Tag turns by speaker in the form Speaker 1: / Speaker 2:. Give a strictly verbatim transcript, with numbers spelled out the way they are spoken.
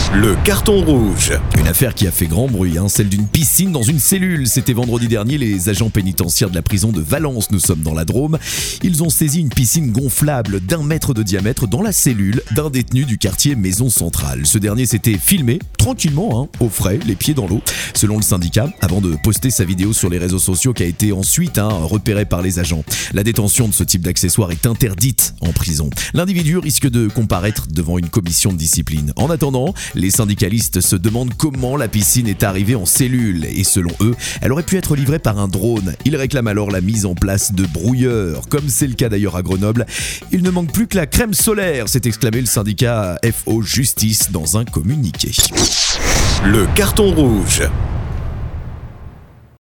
Speaker 1: Le carton rouge.
Speaker 2: Une affaire qui a fait grand bruit, hein, celle d'une piscine dans une cellule. C'était vendredi dernier, les agents pénitentiaires de la prison de Valence, nous sommes dans la Drôme. Ils ont saisi une piscine gonflable d'un mètre de diamètre dans la cellule d'un détenu du quartier Maison Centrale. Ce dernier s'était filmé, tranquillement, hein, au frais, les pieds dans l'eau, selon le syndicat, avant de poster sa vidéo sur les réseaux sociaux qui a été ensuite hein, repérée par les agents. La détention de ce type d'accessoire est interdite en prison. L'individu risque de comparaître devant une commission de discipline. En attendant, les syndicalistes se demandent comment la piscine est arrivée en cellule et selon eux, elle aurait pu être livrée par un drone. Ils réclament alors la mise en place de brouilleurs, comme c'est le cas d'ailleurs à Grenoble. Il ne manque plus que la crème solaire, s'est exclamé le syndicat F O Justice dans un communiqué.
Speaker 1: Le carton rouge.